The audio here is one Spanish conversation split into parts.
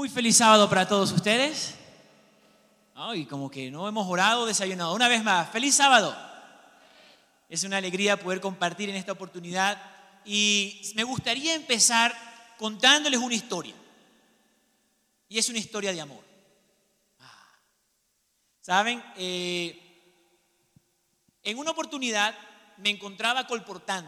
Muy feliz sábado para todos ustedes. Y como que no hemos orado, desayunado. Una vez más, feliz sábado. Es una alegría poder compartir en esta oportunidad. Y me gustaría empezar contándoles una historia. Y es una historia de amor. ¿Saben? En una oportunidad me encontraba colportando.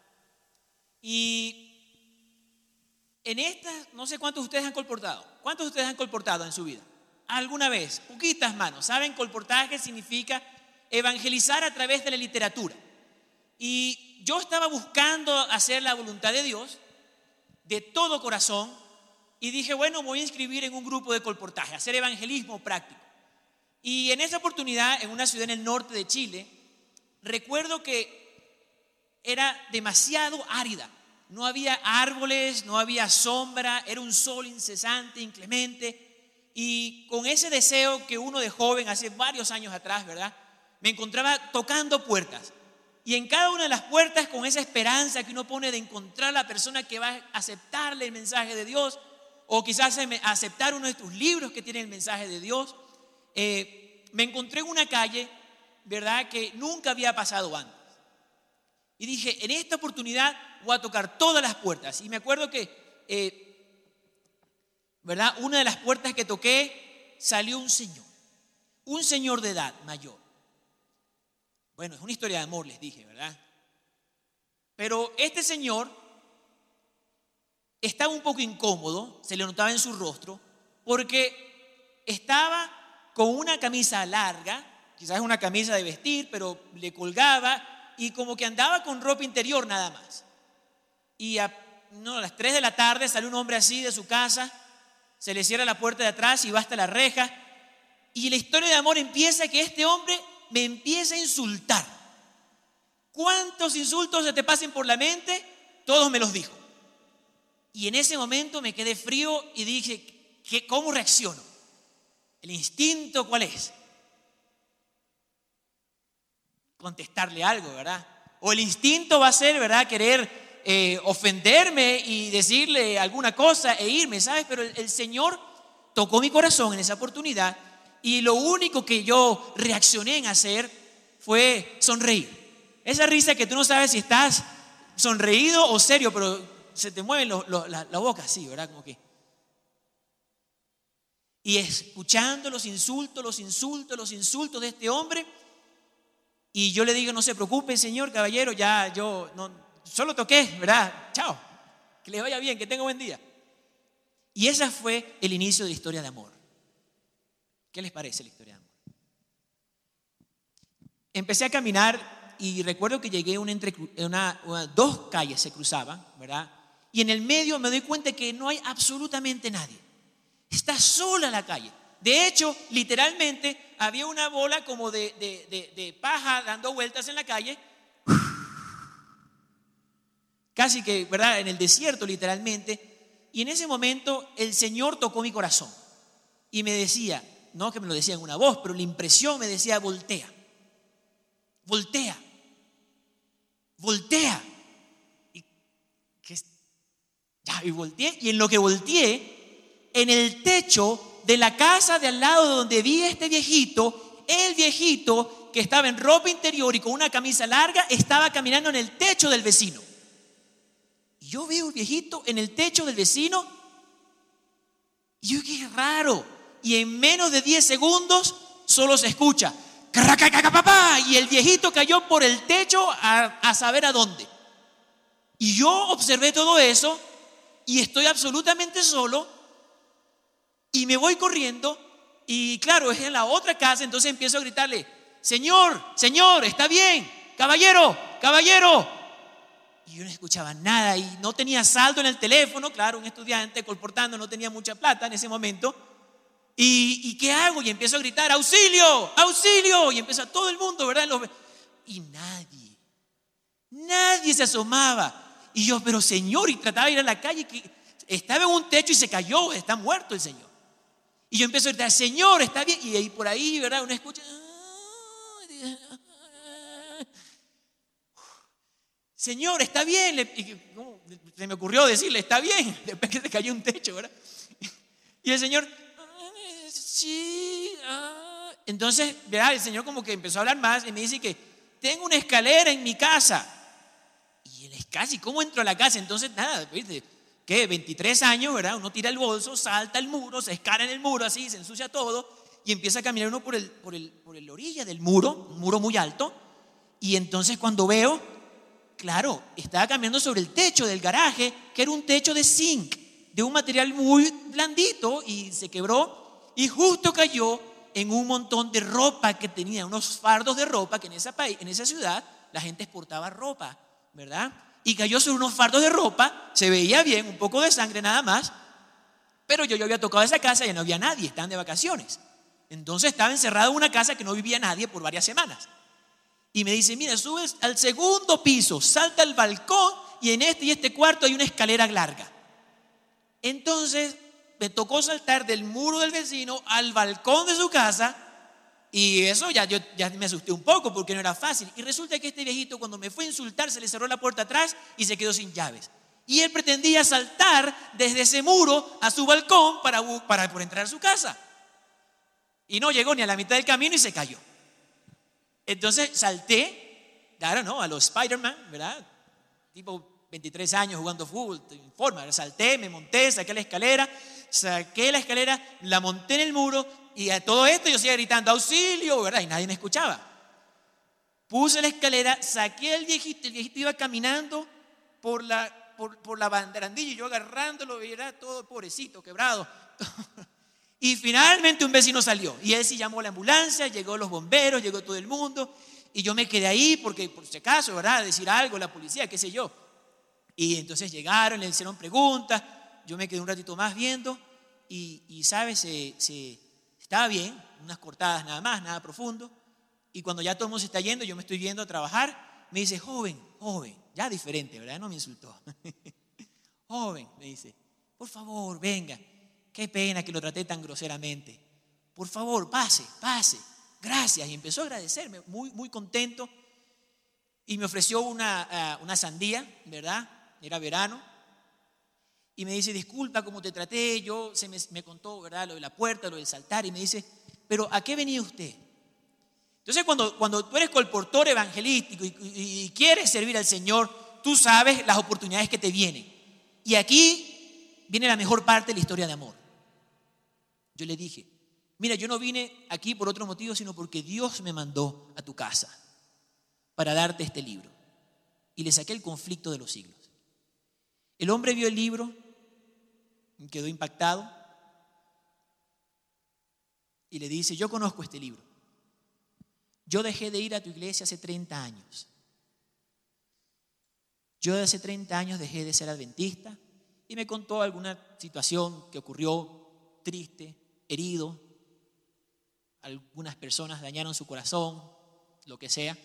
Y en esta, no sé cuántos de ustedes han colportado. ¿Cuántos de ustedes han colportado en su vida? ¿Alguna vez? Poquitas manos. ¿Saben? Colportaje significa evangelizar a través de la literatura. Y yo estaba buscando hacer la voluntad de Dios de todo corazón y dije, bueno, me voy a inscribir en un grupo de colportaje, hacer evangelismo práctico. Y en esa oportunidad, en una ciudad en el norte de Chile, recuerdo que era demasiado árida. No había árboles, no había sombra, era un sol incesante, inclemente. Y con ese deseo que uno de joven, hace varios años atrás, ¿verdad? Me encontraba tocando puertas. Y en cada una de las puertas, con esa esperanza que uno pone de encontrar a la persona que va a aceptarle el mensaje de Dios, o quizás aceptar uno de tus libros que tiene el mensaje de Dios, me encontré en una calle, ¿verdad?, que nunca había pasado antes. Y dije, en esta oportunidad voy a tocar todas las puertas. Y me acuerdo que, ¿verdad?, una de las puertas que toqué salió un señor de edad mayor. Bueno, es una historia de amor, les dije, ¿verdad? Pero este señor estaba un poco incómodo, se le notaba en su rostro, porque estaba con una camisa larga, quizás una camisa de vestir, pero le colgaba y como que andaba con ropa interior nada más. Y a las 3 de la tarde sale un hombre así de su casa, se le cierra la puerta de atrás y va hasta la reja. Y la historia de amor empieza que este hombre me empieza a insultar. ¿Cuántos insultos se te pasen por la mente? Todos me los dijo. Y en ese momento me quedé frío y dije, ¿cómo reacciono? ¿El instinto cuál es? Contestarle algo, ¿verdad? O el instinto va a ser, ¿verdad?, querer ofenderme y decirle alguna cosa e irme, ¿sabes? Pero el Señor tocó mi corazón en esa oportunidad y lo único que yo reaccioné en hacer fue sonreír. Esa risa que tú no sabes si estás sonreído o serio, pero se te mueve la boca así, ¿verdad? Como que. Y escuchando los insultos de este hombre. Y yo le digo, no se preocupe, señor caballero, ya yo no, solo toqué, ¿verdad? Chao, que les vaya bien, que tenga buen día. Y ese fue el inicio de la historia de amor. ¿Qué les parece la historia de amor? Empecé a caminar y recuerdo que llegué dos calles se cruzaban, ¿verdad? Y en el medio me doy cuenta que no hay absolutamente nadie. Está sola la calle. De hecho, literalmente había una bola como de paja dando vueltas en la calle. Casi que, ¿verdad?, en el desierto literalmente. Y en ese momento el Señor tocó mi corazón. Y me decía, no que me lo decía en una voz, pero la impresión me decía, voltea. Voltea. Voltea. Y volteé. Y en lo que volteé, en el techo de la casa de al lado donde vi a este viejito, el viejito que estaba en ropa interior y con una camisa larga, estaba caminando en el techo del vecino. Y yo veo al viejito en el techo del vecino y yo, qué raro. Y en menos de 10 segundos solo se escucha y el viejito cayó por el techo a saber a dónde. Y yo observé todo eso y estoy absolutamente solo. Y me voy corriendo y claro, es en la otra casa, entonces empiezo a gritarle, Señor, está bien, caballero. Y yo no escuchaba nada y no tenía saldo en el teléfono, claro, un estudiante colportando, no tenía mucha plata en ese momento. ¿Y qué hago? Y empiezo a gritar, auxilio, y empieza todo el mundo, ¿verdad? Y nadie se asomaba. Y yo, pero Señor, y trataba de ir a la calle, que estaba en un techo y se cayó, está muerto el Señor. Y yo empiezo a gritar, Señor, está bien. Y ahí por ahí, ¿verdad?, uno escucha, Señor, está bien. Se me ocurrió decirle, está bien, después que se cayó un techo, ¿verdad? Y el Señor, sí. Entonces, ¿verdad? El Señor como que empezó a hablar más y me dice que tengo una escalera en mi casa. Y él es casi, ¿cómo entro a la casa? Entonces, nada, ¿viste? ¿Qué? 23 años, ¿verdad? Uno tira el bolso, salta el muro, se escara en el muro así, se ensucia todo y empieza a caminar uno por la orilla del muro, un muro muy alto. Y entonces cuando veo, claro, estaba caminando sobre el techo del garaje, que era un techo de zinc, de un material muy blandito, y se quebró y justo cayó en un montón de ropa que tenía, unos fardos de ropa que en esa ciudad la gente exportaba ropa, ¿verdad? Y cayó sobre unos fardos de ropa, se veía bien, un poco de sangre nada más, pero yo había tocado esa casa y no había nadie, estaban de vacaciones. Entonces estaba encerrado en una casa que no vivía nadie por varias semanas. Y me dice, mira, subes al segundo piso, salta al balcón y en este cuarto hay una escalera larga. Entonces me tocó saltar del muro del vecino al balcón de su casa. Y eso yo me asusté un poco porque no era fácil. Y resulta que este viejito, cuando me fue a insultar, se le cerró la puerta atrás y se quedó sin llaves. Y él pretendía saltar desde ese muro a su balcón por entrar a su casa. Y no llegó ni a la mitad del camino y se cayó. Entonces salté, claro, ¿no? A los Spider-Man, ¿verdad? Tipo 23 años jugando fútbol, en forma. Salté, me monté, saqué la escalera, la monté en el muro. Y a todo esto yo seguía gritando auxilio, ¿verdad? Y nadie me escuchaba. Puse la escalera, saqué al viejito. El viejito iba caminando por la barandilla y yo agarrándolo, ¿verdad? Todo pobrecito, quebrado. Y finalmente un vecino salió. Y él sí llamó a la ambulancia, llegó los bomberos, llegó todo el mundo. Y yo me quedé ahí porque, por si acaso, ¿verdad? Decir algo, la policía, qué sé yo. Y entonces llegaron, le hicieron preguntas. Yo me quedé un ratito más viendo. Y ¿sabes? Estaba bien, unas cortadas nada más, nada profundo. Y cuando ya todo el mundo se está yendo, yo me estoy yendo a trabajar, me dice, joven, ya diferente, ¿verdad? No me insultó. Joven, me dice, por favor, venga. Qué pena que lo traté tan groseramente. Por favor, pase. Gracias. Y empezó a agradecerme, muy, muy contento. Y me ofreció una sandía, ¿verdad? Era verano. Y me dice, disculpa cómo te traté. Me contó, ¿verdad? Lo de la puerta, lo del saltar. Y me dice, pero ¿a qué venía usted? Entonces cuando tú eres colportor evangelístico y quieres servir al Señor, tú sabes las oportunidades que te vienen. Y aquí viene la mejor parte de la historia de amor. Yo le dije, mira, yo no vine aquí por otro motivo, sino porque Dios me mandó a tu casa para darte este libro. Y le saqué El conflicto de los siglos. El hombre vio el libro, quedó impactado y le dice, yo conozco este libro. Yo dejé de ir a tu iglesia hace 30 años. Yo de hace 30 años dejé de ser adventista y me contó alguna situación que ocurrió triste, herido. Algunas personas dañaron su corazón, lo que sea.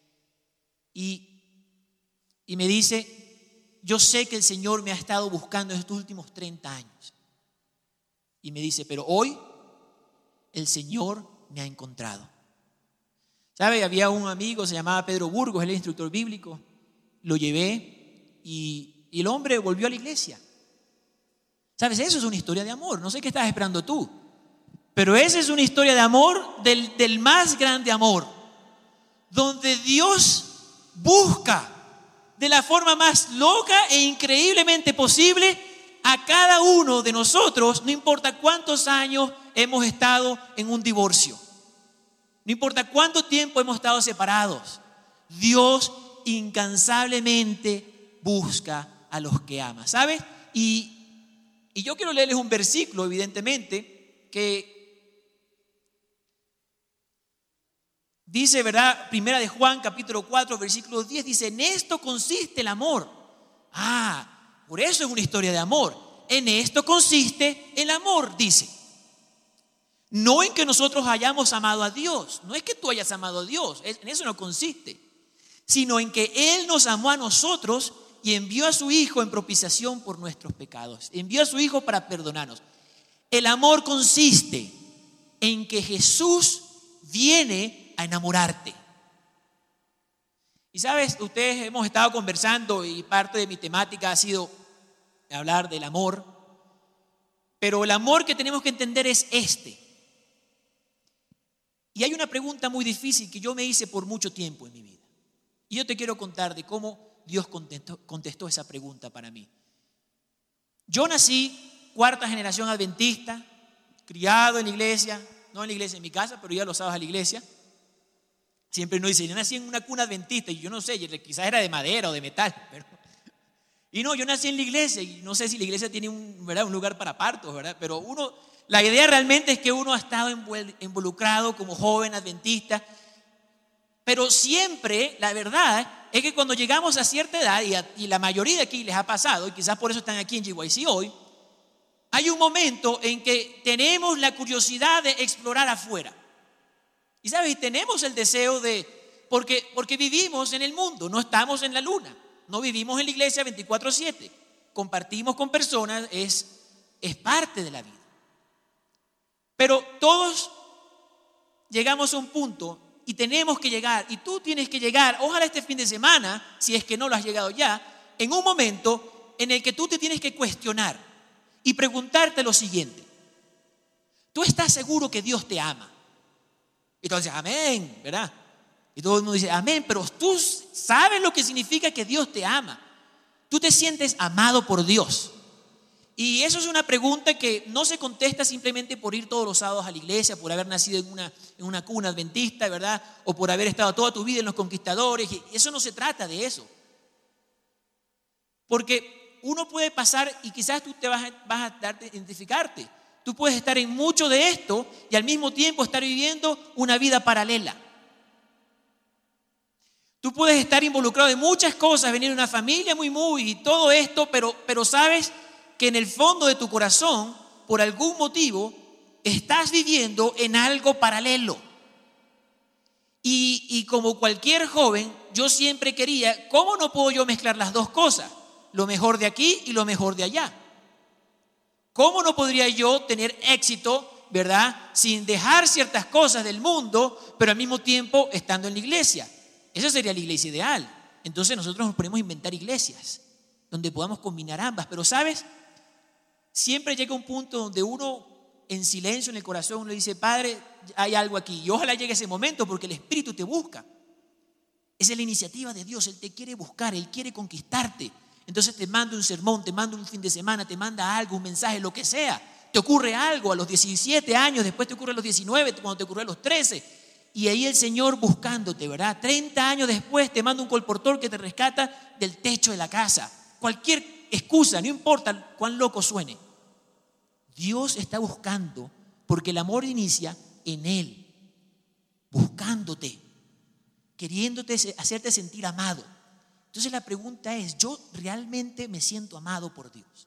Y me dice, yo sé que el Señor me ha estado buscando en estos últimos 30 años. Y me dice, pero hoy el Señor me ha encontrado. ¿Sabe? Había un amigo, se llamaba Pedro Burgos, él es instructor bíblico. Lo llevé y el hombre volvió a la iglesia. ¿Sabes? Eso es una historia de amor. No sé qué estás esperando tú. Pero esa es una historia de amor del más grande amor. Donde Dios busca de la forma más loca e increíblemente posible a cada uno de nosotros, no importa cuántos años hemos estado en un divorcio, no importa cuánto tiempo hemos estado separados, Dios incansablemente busca a los que ama, ¿sabes? Y yo quiero leerles un versículo, evidentemente, que dice, ¿verdad? Primera de Juan, capítulo 4, versículo 10, dice, en esto consiste el amor. Por eso es una historia de amor. En esto consiste el amor, dice. No en que nosotros hayamos amado a Dios. No es que tú hayas amado a Dios. En eso no consiste. Sino en que Él nos amó a nosotros y envió a su Hijo en propiciación por nuestros pecados. Envió a su Hijo para perdonarnos. El amor consiste en que Jesús viene a enamorarte. Y sabes, ustedes hemos estado conversando y parte de mi temática ha sido hablar del amor. Pero el amor que tenemos que entender es este. Y hay una pregunta muy difícil que yo me hice por mucho tiempo en mi vida. Y yo te quiero contar de cómo Dios contestó esa pregunta para mí. Yo nací cuarta generación adventista, criado en la iglesia, no en la iglesia en mi casa, pero iba los sábados a la iglesia. Siempre uno dice, yo nací en una cuna adventista y yo no sé, quizás era de madera o de metal. Y no, yo nací en la iglesia y no sé si la iglesia tiene un lugar para partos, ¿verdad? Pero la idea realmente es que uno ha estado involucrado como joven adventista. Pero siempre, la verdad es que cuando llegamos a cierta edad, y la mayoría de aquí les ha pasado, y quizás por eso están aquí en GYC hoy, hay un momento en que tenemos la curiosidad de explorar afuera. Y sabes, tenemos el deseo porque vivimos en el mundo, no estamos en la luna, no vivimos en la iglesia 24/7, compartimos con personas, es parte de la vida. Pero todos llegamos a un punto y tenemos que llegar, y tú tienes que llegar, ojalá este fin de semana, si es que no lo has llegado ya, en un momento en el que tú te tienes que cuestionar y preguntarte lo siguiente: ¿tú estás seguro que Dios te ama? Y tú dices, amén, ¿verdad? Y todo el mundo dice, amén, pero tú sabes lo que significa que Dios te ama. Tú te sientes amado por Dios. Y eso es una pregunta que no se contesta simplemente por ir todos los sábados a la iglesia, por haber nacido en una cuna adventista, ¿verdad? O por haber estado toda tu vida en los conquistadores. Eso no se trata de eso. Porque uno puede pasar, y quizás tú te vas a darte, identificarte. Tú puedes estar en mucho de esto y al mismo tiempo estar viviendo una vida paralela. Tú puedes estar involucrado en muchas cosas, venir de una familia muy y todo esto, pero sabes que en el fondo de tu corazón, por algún motivo, estás viviendo en algo paralelo. Y como cualquier joven, yo siempre quería, ¿cómo no puedo yo mezclar las dos cosas? Lo mejor de aquí y lo mejor de allá. ¿Cómo no podría yo tener éxito, verdad, sin dejar ciertas cosas del mundo, pero al mismo tiempo estando en la iglesia? Esa sería la iglesia ideal. Entonces nosotros nos ponemos a inventar iglesias donde podamos combinar ambas. Pero ¿sabes? Siempre llega un punto donde uno, en silencio en el corazón, uno dice, Padre, hay algo aquí. Y ojalá llegue ese momento, porque el Espíritu te busca. Esa es la iniciativa de Dios. Él te quiere buscar, Él quiere conquistarte. Entonces te manda un sermón, te manda un fin de semana, te manda algo, un mensaje, lo que sea. Te ocurre algo a los 17 años, después te ocurre a los 19, cuando te ocurre a los 13. Y ahí el Señor buscándote, ¿verdad? 30 años después te manda un colportor que te rescata del techo de la casa. Cualquier excusa, no importa cuán loco suene. Dios está buscando, porque el amor inicia en Él, buscándote, queriéndote, hacerte sentir amado. Entonces la pregunta es, ¿yo realmente me siento amado por Dios?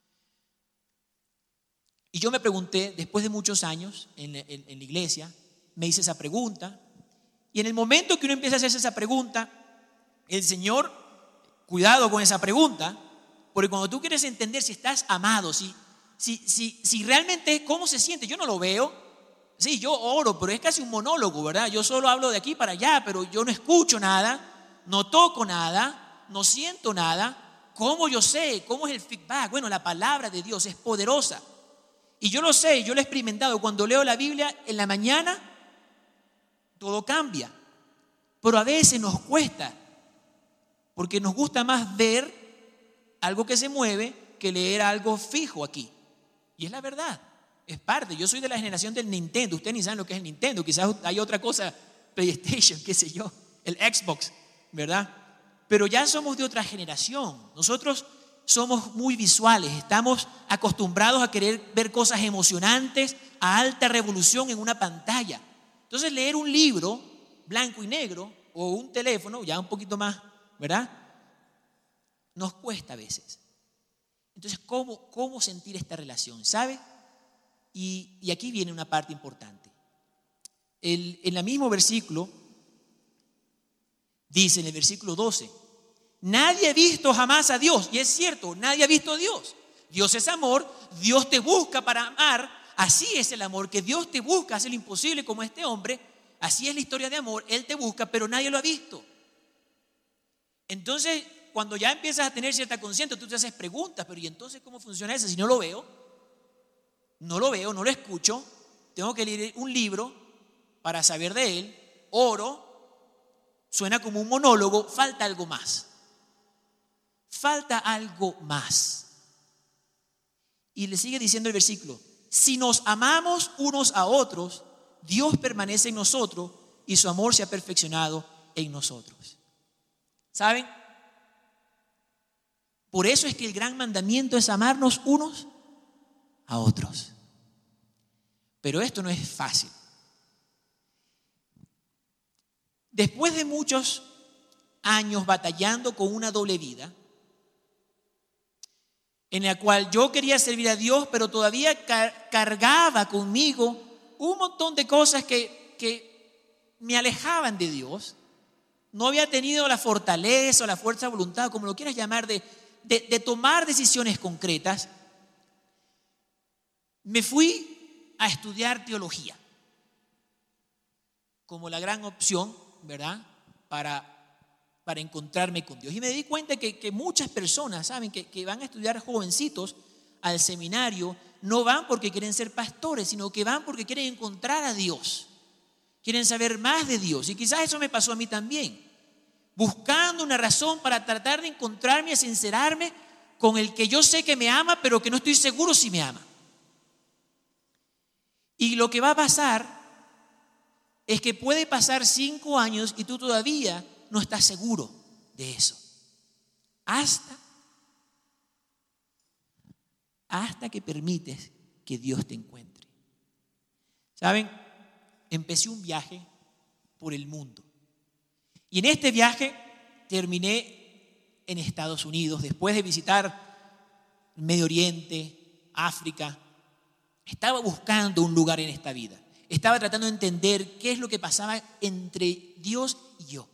Y yo me pregunté, después de muchos años en la iglesia, me hice esa pregunta. Y en el momento que uno empieza a hacerse esa pregunta, el Señor, cuidado con esa pregunta, porque cuando tú quieres entender si estás amado, si realmente cómo se siente, yo no lo veo. Sí, yo oro, pero es casi un monólogo, ¿verdad? Yo solo hablo de aquí para allá, pero yo no escucho nada. No toco nada, no siento nada. ¿Cómo yo sé? ¿Cómo es el feedback? Bueno, la palabra de Dios es poderosa. Y yo lo sé, yo lo he experimentado. Cuando leo la Biblia en la mañana, todo cambia. Pero a veces nos cuesta, porque nos gusta más ver algo que se mueve que leer algo fijo aquí. Y es la verdad, es parte. Yo soy de la generación del Nintendo. Ustedes ni saben lo que es el Nintendo. Quizás hay otra cosa, PlayStation, qué sé yo, el Xbox, ¿verdad? Pero ya somos de otra generación. Nosotros somos muy visuales, estamos acostumbrados a querer ver cosas emocionantes a alta revolución en una pantalla. Entonces leer un libro blanco y negro o un teléfono ya un poquito más, ¿verdad? Nos cuesta a veces. Entonces, ¿cómo sentir esta relación? ¿Sabe? Y aquí viene una parte importante. En el mismo versículo dice, en el versículo 12, nadie ha visto jamás a Dios. Y es cierto, nadie ha visto a Dios. Dios es amor, Dios te busca para amar. Así es el amor, que Dios te busca, hace lo imposible como este hombre. Así es la historia de amor, Él te busca, pero nadie lo ha visto. Entonces, cuando ya empiezas a tener cierta conciencia, tú te haces preguntas, pero ¿y entonces cómo funciona eso si no lo veo? no lo veo, no lo escucho, tengo que leer un libro para saber de él, oro, suena como un monólogo, falta algo más. Falta algo más. Y le sigue diciendo el versículo: si nos amamos unos a otros, Dios permanece en nosotros y su amor se ha perfeccionado en nosotros. ¿Saben? Por eso es que el gran mandamiento es amarnos unos a otros. Pero esto no es fácil. Después de muchos años batallando con una doble vida, en la cual yo quería servir a Dios, pero todavía cargaba conmigo un montón de cosas que me alejaban de Dios. No había tenido la fortaleza o la fuerza de voluntad, como lo quieras llamar, de tomar decisiones concretas. Me fui a estudiar teología como la gran opción, ¿verdad?, para encontrarme con Dios. Y me di cuenta que muchas personas, ¿saben?, que van a estudiar jovencitos al seminario, no van porque quieren ser pastores, sino que van porque quieren encontrar a Dios, quieren saber más de Dios. Y quizás eso me pasó a mí también, buscando una razón para tratar de encontrarme y sincerarme con el que yo sé que me ama, pero que no estoy seguro si me ama. Y lo que va a pasar es que puede pasar 5 años y tú todavía no estás seguro de eso. Hasta que permites que Dios te encuentre. ¿Saben? Empecé un viaje por el mundo. Y en este viaje terminé en Estados Unidos, después de visitar el Medio Oriente, África. Estaba buscando un lugar en esta vida. Estaba tratando de entender qué es lo que pasaba entre Dios y yo.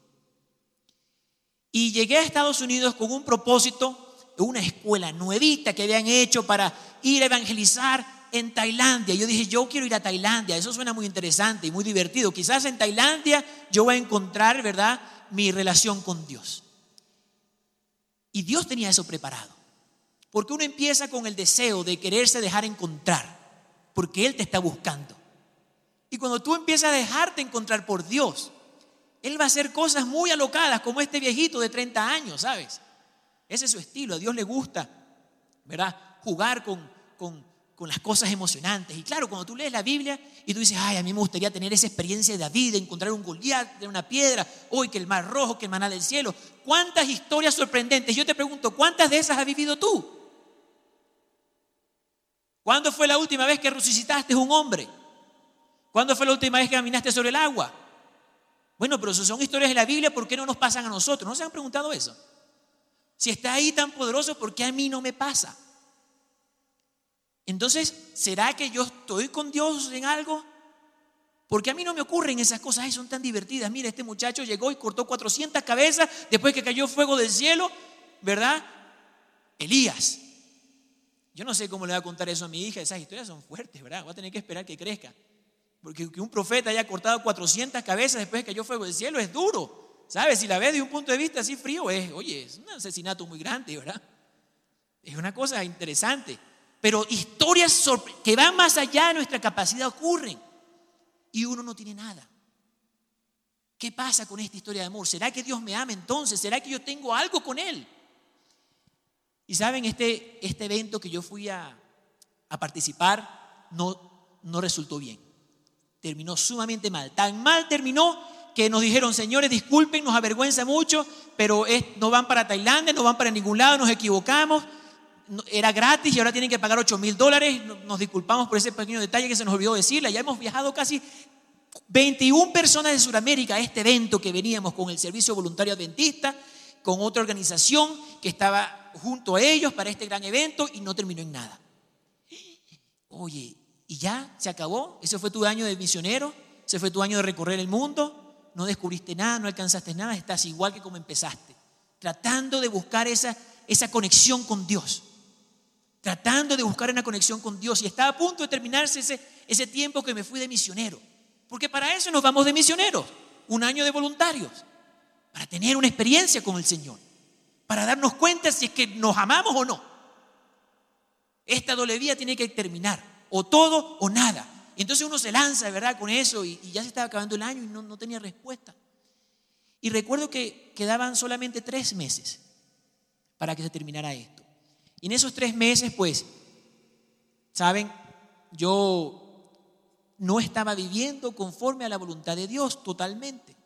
Y llegué a Estados Unidos con un propósito, una escuela nuevita que habían hecho para ir a evangelizar en Tailandia. Yo dije, yo quiero ir a Tailandia, eso suena muy interesante y muy divertido. Quizás en Tailandia yo voy a encontrar, ¿verdad?, mi relación con Dios. Y Dios tenía eso preparado. Porque uno empieza con el deseo de quererse dejar encontrar, porque Él te está buscando. Y cuando tú empiezas a dejarte encontrar por Dios, Él va a hacer cosas muy alocadas, como este viejito de 30 años, ¿sabes? Ese es su estilo. A Dios le gusta, ¿verdad?, jugar con las cosas emocionantes. Y claro, cuando tú lees la Biblia y tú dices, ay, a mí me gustaría tener esa experiencia de David, de encontrar un Goliat de una piedra, hoy que el mar rojo, que el maná del cielo. ¿Cuántas historias sorprendentes? Yo te pregunto, ¿cuántas de esas has vivido tú? ¿Cuándo fue la última vez que resucitaste un hombre? ¿Cuándo fue la última vez que caminaste sobre el agua? Bueno, pero eso son historias de la Biblia, ¿por qué no nos pasan a nosotros? ¿No se han preguntado eso? Si está ahí tan poderoso, ¿por qué a mí no me pasa? Entonces, ¿será que yo estoy con Dios en algo? Porque a mí no me ocurren esas cosas, son tan divertidas. Mira, este muchacho llegó y cortó 400 cabezas después que cayó fuego del cielo, ¿verdad? Elías. Yo no sé cómo le voy a contar eso a mi hija, esas historias son fuertes, ¿verdad? Voy a tener que esperar que crezca. Porque que un profeta haya cortado 400 cabezas después que cayó fuego del cielo es duro, ¿sabes? Si la ves de un punto de vista así frío, es un asesinato muy grande, ¿verdad? Es una cosa interesante. Pero historias que van más allá de nuestra capacidad ocurren y uno no tiene nada. ¿Qué pasa con esta historia de amor? ¿Será que Dios me ama entonces? ¿Será que yo tengo algo con Él? Y saben, este evento que yo fui a participar no resultó bien. Terminó sumamente mal. Tan mal terminó que nos dijeron, señores, disculpen, nos avergüenza mucho, pero no van para Tailandia, no van para ningún lado, nos equivocamos. Era gratis y ahora tienen que pagar $8,000. Nos disculpamos por ese pequeño detalle que se nos olvidó decirle. Ya hemos viajado casi 21 personas de Sudamérica a este evento que veníamos con el Servicio Voluntario Adventista, con otra organización que estaba junto a ellos para este gran evento y no terminó en nada. Oye, ¿y ya se acabó? ¿Ese fue tu año de misionero? ¿Ese fue tu año de recorrer el mundo? No descubriste nada, no alcanzaste nada, estás igual que como empezaste, tratando de buscar esa conexión con Dios. Tratando de buscar una conexión con Dios. Y estaba a punto de terminarse ese tiempo que me fui de misionero. Porque para eso nos vamos de misioneros. Un año de voluntarios. Para tener una experiencia con el Señor. Para darnos cuenta si es que nos amamos o no. Esta doble vida tiene que terminar. o todo o nada. Y entonces uno se lanza, ¿verdad?, con eso y ya se estaba acabando el año y no tenía respuesta. Y recuerdo que quedaban solamente 3 meses para que se terminara esto. Y en esos 3 meses, pues, ¿saben? Yo no estaba viviendo conforme a la voluntad de Dios totalmente.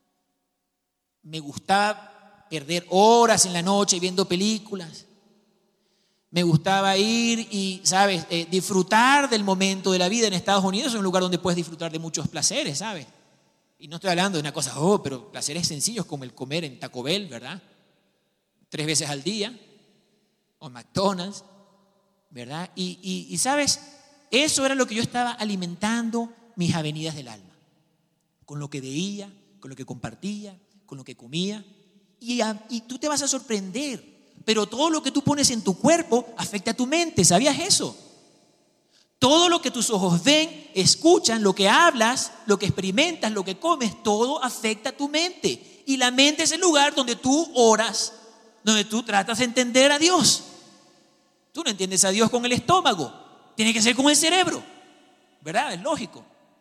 Me gustaba perder horas en la noche viendo películas. Me gustaba ir y, ¿sabes?, disfrutar del momento de la vida. En Estados Unidos es un lugar donde puedes disfrutar de muchos placeres, ¿sabes? Y no estoy hablando de una cosa, pero placeres sencillos como el comer en Taco Bell, ¿verdad? 3 veces al día, o McDonald's, ¿verdad? Y ¿sabes? Eso era lo que yo estaba alimentando mis avenidas del alma. Con lo que veía, con lo que compartía, con lo que comía. Y tú te vas a sorprender. Pero todo lo que tú pones en tu cuerpo afecta a tu mente. ¿Sabías eso? Todo lo que tus ojos ven, escuchan, lo que hablas, lo que experimentas, lo que comes, todo afecta a tu mente. Y la mente es el lugar donde tú oras, donde tú tratas de entender a Dios. Tú no entiendes a Dios con el estómago, tiene que ser con el cerebro, ¿verdad? Es lógico.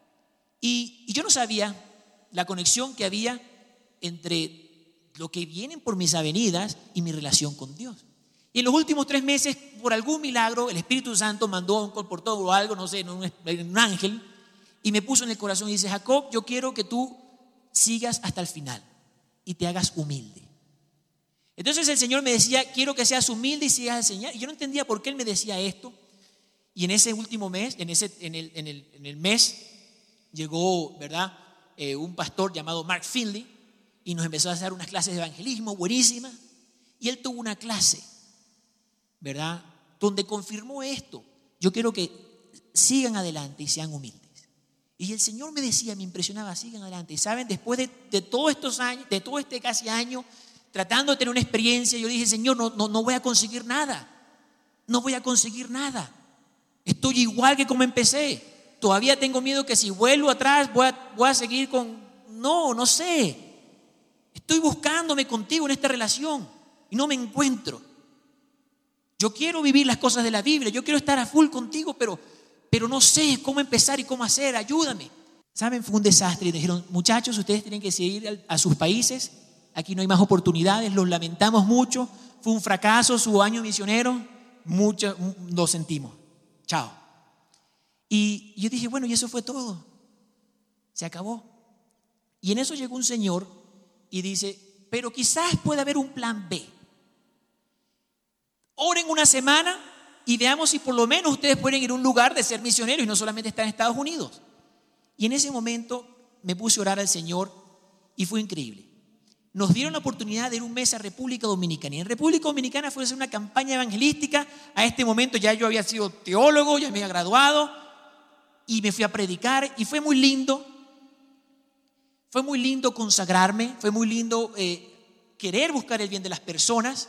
Y yo no sabía la conexión que había entre lo que vienen por mis avenidas y mi relación con Dios. Y en los últimos 3 meses, por algún milagro, el Espíritu Santo mandó un colportor o algo, no sé, un ángel, y me puso en el corazón y dice: Jacob, yo quiero que tú sigas hasta el final y te hagas humilde. Entonces el Señor me decía: quiero que seas humilde y sigas al Señor. Y yo no entendía por qué Él me decía esto. Y en ese último mes, en el mes, llegó, ¿verdad?, un pastor llamado Mark Finley, y nos empezó a hacer unas clases de evangelismo buenísimas. Y él tuvo una clase, ¿verdad?, donde confirmó esto: yo quiero que sigan adelante y sean humildes. Y el Señor me decía, me impresionaba: sigan adelante. Y saben, después de todos estos años, de todo este casi año, tratando de tener una experiencia, yo dije: Señor, no voy a conseguir nada. No voy a conseguir nada. Estoy igual que como empecé. Todavía tengo miedo que si vuelvo atrás voy a seguir con... No sé. Estoy buscándome contigo en esta relación y no me encuentro. Yo quiero vivir las cosas de la Biblia, yo quiero estar a full contigo, pero no sé cómo empezar y cómo hacer, ayúdame. ¿Saben? Fue un desastre y dijeron: muchachos, ustedes tienen que seguir a sus países, aquí no hay más oportunidades, los lamentamos mucho, fue un fracaso su año misionero, mucho lo sentimos, chao. Y yo dije: bueno, y eso fue todo, se acabó. Y en eso llegó un señor y dice: pero quizás pueda haber un plan B. Oren una semana y veamos si por lo menos ustedes pueden ir a un lugar de ser misioneros y no solamente estar en Estados Unidos. Y en ese momento me puse a orar al Señor y fue increíble. Nos dieron la oportunidad de ir un mes a República Dominicana. Y en República Dominicana fue a hacer una campaña evangelística. A este momento ya yo había sido teólogo, ya me había graduado y me fui a predicar y fue muy lindo. Fue muy lindo consagrarme, fue muy lindo querer buscar el bien de las personas.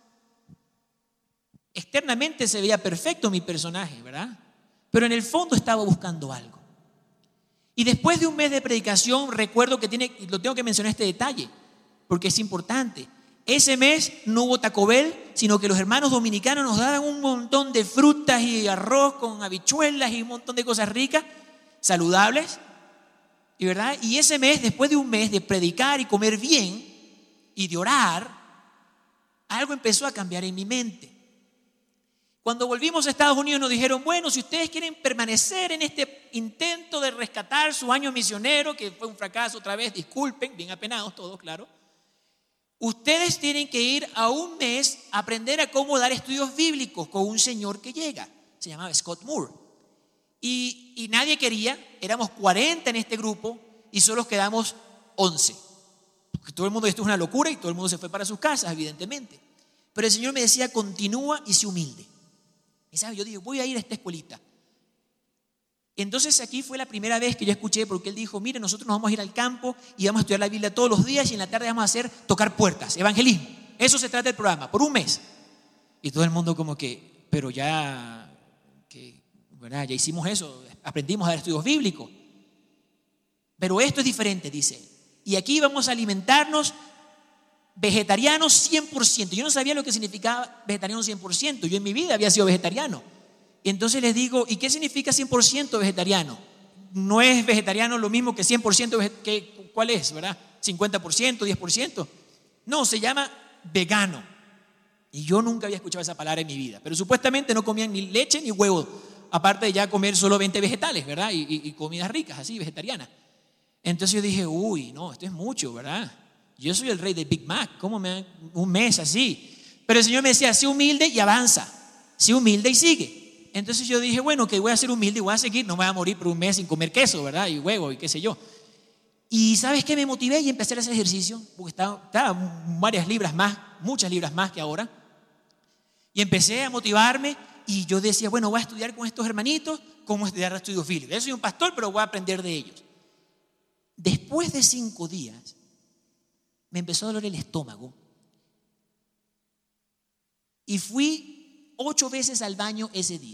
Externamente se veía perfecto mi personaje, ¿verdad? Pero en el fondo estaba buscando algo. Y después de un mes de predicación, recuerdo que lo tengo que mencionar este detalle, porque es importante. Ese mes no hubo Taco Bell, sino que los hermanos dominicanos nos daban un montón de frutas y arroz con habichuelas y un montón de cosas ricas, saludables. ¿Y verdad? Y ese mes, después de un mes de predicar y comer bien y de orar, algo empezó a cambiar en mi mente. Cuando volvimos a Estados Unidos nos dijeron: bueno, si ustedes quieren permanecer en este intento de rescatar su año misionero, que fue un fracaso otra vez, disculpen, bien apenados todos, claro, ustedes tienen que ir a un mes a aprender a cómo dar estudios bíblicos con un señor que llega, se llamaba Scott Moore. Y nadie quería, éramos 40 en este grupo y solo quedamos 11. Porque todo el mundo, esto es una locura, y todo el mundo se fue para sus casas, evidentemente. Pero el Señor me decía: continúa y sé humilde. Y ¿sabes? Yo dije: voy a ir a esta escuelita. Entonces aquí fue la primera vez que yo escuché, porque él dijo: mire, nosotros nos vamos a ir al campo y vamos a estudiar la Biblia todos los días y en la tarde vamos a tocar puertas, evangelismo. Eso se trata del programa, por un mes. Y todo el mundo como que, pero ya, ¿verdad? Ya hicimos eso, aprendimos a dar estudios bíblicos. Pero esto es diferente, dice. Y aquí vamos a alimentarnos vegetarianos 100%. Yo no sabía lo que significaba vegetariano 100%. Yo en mi vida había sido vegetariano. Entonces les digo, ¿y qué significa 100% vegetariano? No es vegetariano lo mismo que 100%, ¿cuál es, verdad? 50%, 10%. No, se llama vegano. Y yo nunca había escuchado esa palabra en mi vida. Pero supuestamente no comían ni leche ni huevo, aparte de ya comer solo 20 vegetales, ¿verdad? Y comidas ricas, así, vegetarianas. Entonces yo dije, uy, no, esto es mucho, ¿verdad? Yo soy el rey de Big Mac, ¿cómo me dan un mes así? Pero el Señor me decía, sé humilde y avanza, sé humilde y sigue. Entonces yo dije, bueno, que voy a ser humilde y voy a seguir, no me voy a morir por un mes sin comer queso, ¿verdad? Y huevo y qué sé yo. Y ¿sabes qué? Me motivé y empecé a hacer ejercicio, porque estaba varias libras más, muchas libras más que ahora. Y empecé a motivarme y yo decía, bueno, voy a estudiar con estos hermanitos, cómo estudiar estudios bíblicos. Yo soy un pastor, pero voy a aprender de ellos. Después de 5 días, me empezó a doler el estómago y fui 8 veces al baño ese día.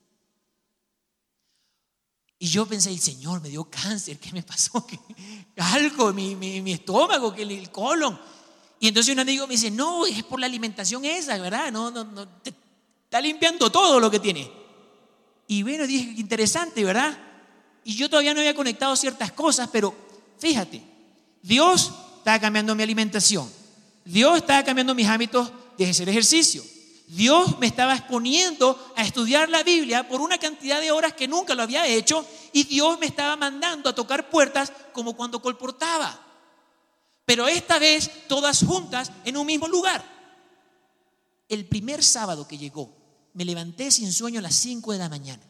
Y yo pensé, Señor, me dio cáncer, ¿qué me pasó? Algo, mi estómago, el colon. Y entonces un amigo me dice, no, es por la alimentación esa, ¿verdad? No, te está limpiando todo lo que tiene. Y bueno, dije, interesante, ¿verdad? Y yo todavía no había conectado ciertas cosas, pero fíjate, Dios estaba cambiando mi alimentación. Dios estaba cambiando mis hábitos de hacer ejercicio. Dios me estaba exponiendo a estudiar la Biblia por una cantidad de horas que nunca lo había hecho, y Dios me estaba mandando a tocar puertas como cuando colportaba. Pero esta vez todas juntas en un mismo lugar. El primer sábado que llegó, me levanté sin sueño a las 5 de la mañana.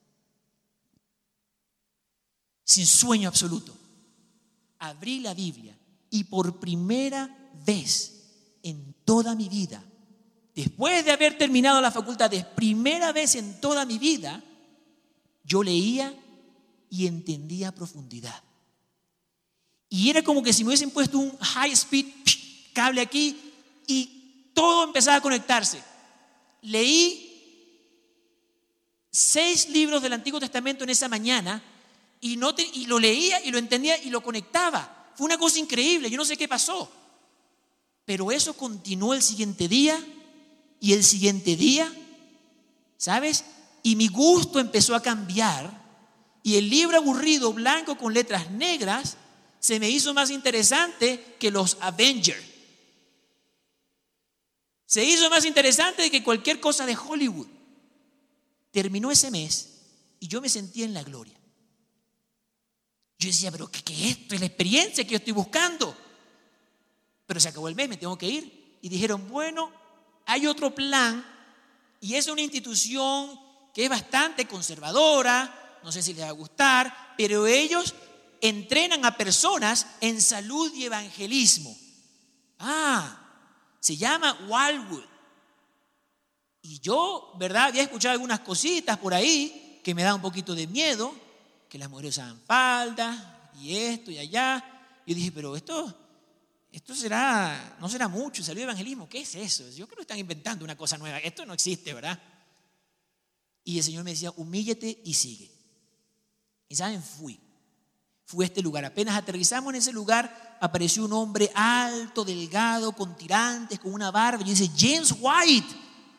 Sin sueño absoluto. Abrí la Biblia y por primera vez en toda mi vida, después de haber terminado la facultad, de primera vez en toda mi vida, yo leía y entendía a profundidad. Y era como que si me hubiesen puesto un high speed cable aquí y todo empezaba a conectarse. Leí 6 libros del Antiguo Testamento en esa mañana y lo leía y lo entendía y lo conectaba. Fue una cosa increíble, yo no sé qué pasó. Pero eso continuó el siguiente día y el siguiente día, ¿sabes? Y mi gusto empezó a cambiar y el libro aburrido, blanco con letras negras, se me hizo más interesante que los Avengers. Se hizo más interesante que cualquier cosa de Hollywood. Terminó ese mes y yo me sentía en la gloria. Yo decía, pero ¿qué es esto? Es la experiencia que yo estoy buscando. Pero se acabó el mes, me tengo que ir. Y dijeron, bueno, hay otro plan y es una institución que es bastante conservadora, no sé si les va a gustar, pero ellos entrenan a personas en salud y evangelismo. Se llama Wildwood. Y yo, ¿verdad? Había escuchado algunas cositas por ahí que me daban un poquito de miedo, que las mujeres usaban faldas y esto y allá. Yo dije, pero esto será, no será mucho, salud y evangelismo, ¿qué es eso? Yo creo que están inventando una cosa nueva, esto no existe, ¿verdad? Y el Señor me decía, humíllate y sigue. Y ¿saben? Fui a este lugar. Apenas aterrizamos en ese lugar, apareció un hombre alto, delgado, con tirantes, con una barba. Y yo dije, James White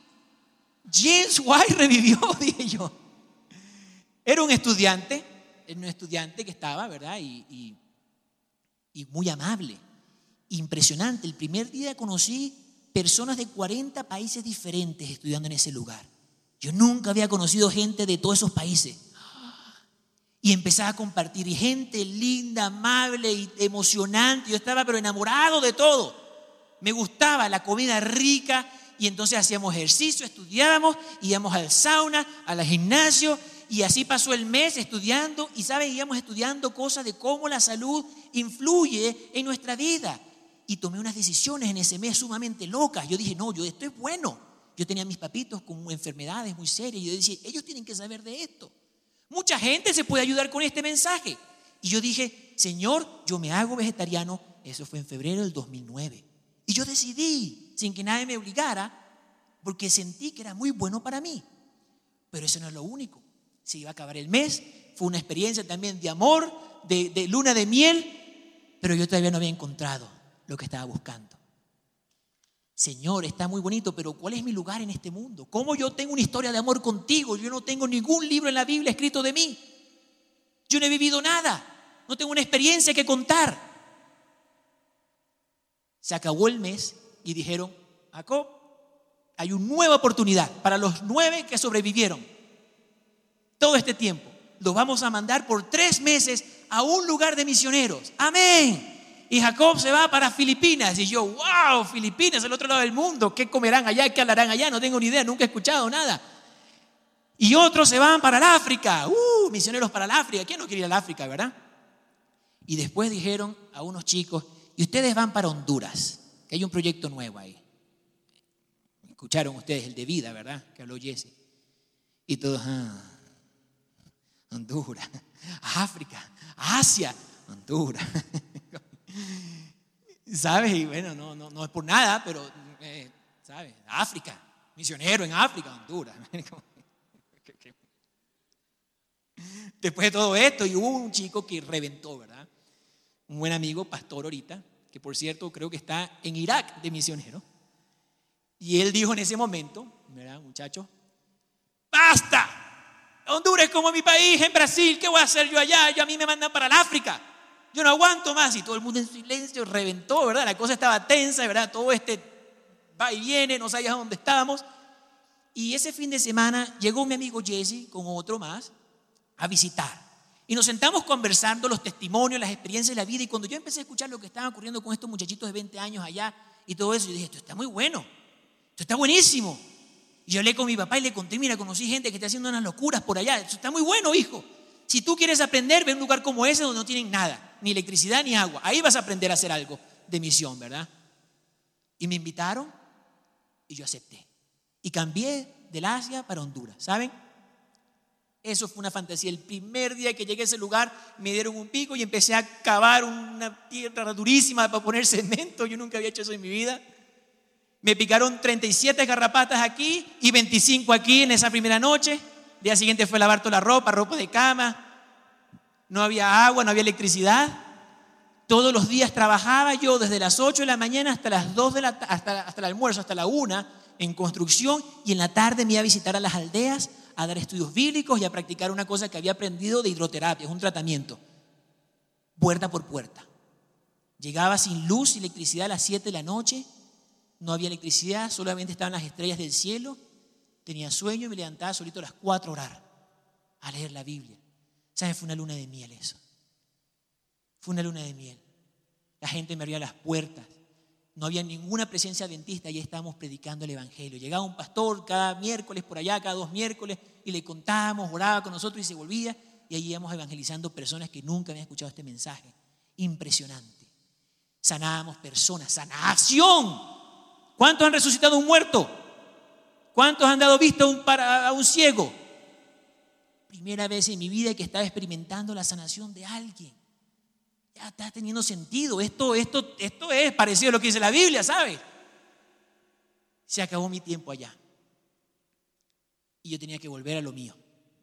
revivió, dije yo. Era un estudiante que estaba, ¿verdad? Y muy amable, impresionante. El primer día conocí personas de 40 países diferentes estudiando en ese lugar. Yo nunca había conocido gente de todos esos países. Y empezaba a compartir, y gente linda, amable y emocionante. Yo estaba pero enamorado de todo. Me gustaba la comida rica, y entonces hacíamos ejercicio, estudiábamos, íbamos al sauna, al gimnasio, y así pasó el mes estudiando. Y ¿saben? Íbamos estudiando cosas de cómo la salud influye en nuestra vida. Y tomé unas decisiones en ese mes sumamente locas. Yo dije, no, esto es bueno. Yo tenía a mis papitos con enfermedades muy serias, y yo decía, ellos tienen que saber de esto. Mucha gente se puede ayudar con este mensaje. Y yo dije, Señor, yo me hago vegetariano. Eso fue en febrero del 2009. Y yo decidí, sin que nadie me obligara, porque sentí que era muy bueno para mí. Pero eso no es lo único. Se iba a acabar el mes. Fue una experiencia también de amor, de luna de miel. Pero yo todavía no había encontrado lo que estaba buscando. Señor, está muy bonito, pero ¿cuál es mi lugar en este mundo? ¿Cómo yo tengo una historia de amor contigo? Yo no tengo ningún libro en la Biblia escrito de mí. Yo no he vivido nada. No tengo una experiencia que contar. Se acabó el mes y dijeron, Jacob, hay una nueva oportunidad para los 9 que sobrevivieron todo este tiempo. Los vamos a mandar por 3 meses a un lugar de misioneros. Amén. Y Jacob se va para Filipinas. Y yo, wow, Filipinas, el otro lado del mundo. ¿Qué comerán allá? ¿Qué hablarán allá? No tengo ni idea, nunca he escuchado nada. Y otros se van para el África. Misioneros para el África. ¿Quién no quiere ir al África, verdad? Y después dijeron a unos chicos, y ustedes van para Honduras, que hay un proyecto nuevo ahí. Escucharon ustedes el de vida, ¿verdad? Que habló Jesse. Y todos, Honduras, África, Asia, Honduras. ¿Sabes? Y bueno, no es por nada, pero, ¿sabes? África, misionero en África, Honduras. Después de todo esto, y hubo un chico que reventó, ¿verdad? Un buen amigo, pastor ahorita, que por cierto creo que está en Irak de misionero. Y él dijo en ese momento, ¿verdad, muchachos? ¡Basta! Honduras es como mi país en Brasil. ¿Qué voy a hacer yo allá? A mí me mandan para el África. Yo no aguanto más. Y todo el mundo en silencio reventó, ¿verdad? La cosa estaba tensa, ¿verdad? Todo va y viene, no sabías dónde estábamos. Y ese fin de semana llegó mi amigo Jesse con otro más a visitar. Y nos sentamos conversando los testimonios, las experiencias de la vida. Y cuando yo empecé a escuchar lo que estaba ocurriendo con estos muchachitos de 20 años allá y todo eso, yo dije, esto está muy bueno, esto está buenísimo. Y yo hablé con mi papá y le conté, mira, conocí gente que está haciendo unas locuras por allá. Esto está muy bueno, hijo. Si tú quieres aprender, ve a un lugar como ese donde no tienen nada, ni electricidad ni agua. Ahí vas a aprender a hacer algo de misión, ¿verdad? Y me invitaron y yo acepté. Y cambié del Asia para Honduras, ¿saben? Eso fue una fantasía. El primer día que llegué a ese lugar me dieron un pico y empecé a cavar una tierra durísima para poner cemento. Yo nunca había hecho eso en mi vida. Me picaron 37 garrapatas aquí y 25 aquí en esa primera noche. El día siguiente fue a lavar toda la ropa de cama. No había agua, no había electricidad. Todos los días trabajaba yo desde las 8 de la mañana hasta las 2 de hasta el almuerzo, hasta la 1 en construcción, y en la tarde me iba a visitar a las aldeas, a dar estudios bíblicos y a practicar una cosa que había aprendido de hidroterapia, es un tratamiento, puerta por puerta. Llegaba sin luz y electricidad a las 7 de la noche, no había electricidad, solamente estaban las estrellas del cielo, tenía sueño y me levantaba solito a las 4 a orar, a leer la Biblia. ¿Sabes? Fue una luna de miel eso. Fue una luna de miel. La gente me abría las puertas. No había ninguna presencia adventista y estábamos predicando el evangelio. Llegaba un pastor cada miércoles por allá, cada 2 miércoles, y le contábamos, oraba con nosotros y se volvía. Y allí íbamos evangelizando personas que nunca habían escuchado este mensaje. Impresionante. Sanábamos personas. ¡Sanación! ¿Cuántos han resucitado a un muerto? ¿Cuántos han dado vista a un ciego? Primera vez en mi vida que estaba experimentando la sanación de alguien. Ya está teniendo sentido. Esto es parecido a lo que dice la Biblia, ¿sabes? Se acabó mi tiempo allá. Y yo tenía que volver a lo mío.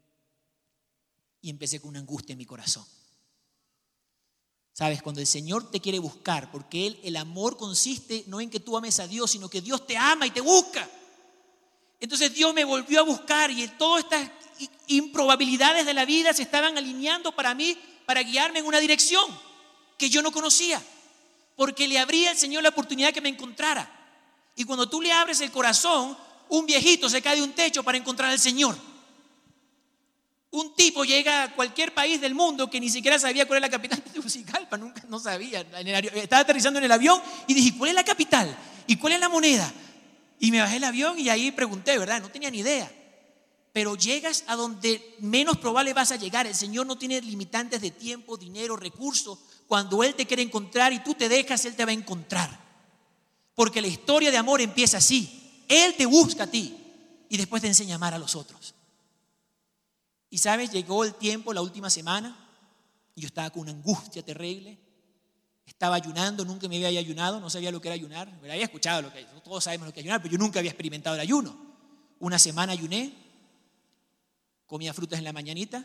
Y empecé con una angustia en mi corazón. ¿Sabes? Cuando el Señor te quiere buscar, porque el amor consiste no en que tú ames a Dios, sino que Dios te ama y te busca. Entonces Dios me volvió a buscar y todas estas improbabilidades de la vida se estaban alineando para mí, para guiarme en una dirección que yo no conocía, porque le abría al Señor la oportunidad que me encontrara. Y cuando tú le abres el corazón, un viejito se cae de un techo para encontrar al Señor. Un tipo llega a cualquier país del mundo que ni siquiera sabía cuál es la capital de Tegucigalpa, no sabía. Estaba aterrizando en el avión y dije, ¿cuál es la capital? ¿Y cuál es la moneda? Y me bajé el avión y ahí pregunté, ¿verdad? No tenía ni idea. Pero llegas a donde menos probable vas a llegar. El Señor no tiene limitantes de tiempo, dinero, recursos. Cuando Él te quiere encontrar y tú te dejas, Él te va a encontrar. Porque la historia de amor empieza así. Él te busca a ti y después te enseña a amar a los otros. Y sabes, llegó el tiempo, la última semana, y yo estaba con una angustia terrible. Estaba ayunando, nunca me había ayunado, no sabía lo que era ayunar. Me había escuchado lo que es, todos sabemos lo que es ayunar, pero yo nunca había experimentado el ayuno. Una semana ayuné, comía frutas en la mañanita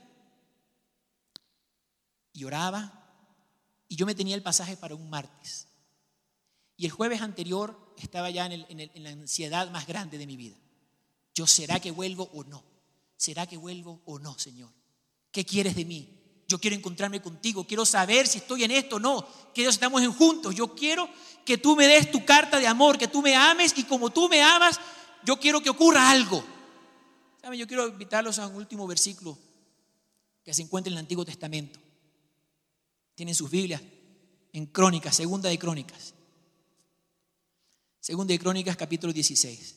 y oraba. Y yo me tenía el pasaje para un martes. Y el jueves anterior estaba ya en la ansiedad más grande de mi vida. ¿Será que vuelvo o no? ¿Será que vuelvo o no, Señor? ¿Qué quieres de mí? Yo quiero encontrarme contigo, quiero saber si estoy en esto o no, que estamos juntos. Yo quiero que tú me des tu carta de amor, que tú me ames, y como tú me amas, yo quiero que ocurra algo. ¿Saben? Yo quiero invitarlos a un último versículo que se encuentra en el Antiguo Testamento. Tienen sus Biblias en Crónicas, Segunda de Crónicas capítulo 16.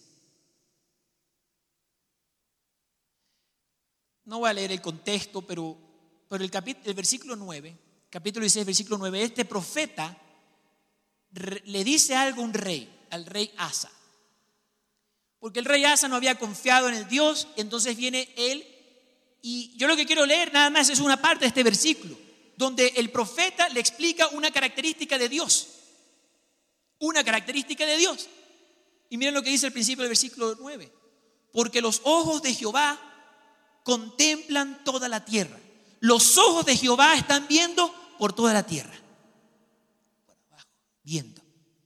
No voy a leer el contexto, pero el versículo 9, capítulo 16, versículo 9, este profeta le dice algo a un rey, al rey Asa. Porque el rey Asa no había confiado en el Dios, entonces viene él, y yo lo que quiero leer nada más es una parte de este versículo, donde el profeta le explica una característica de Dios. Una característica de Dios. Y miren lo que dice al principio del versículo 9. Porque los ojos de Jehová contemplan toda la tierra. Los ojos de Jehová están viendo por toda la tierra. Por abajo, viendo.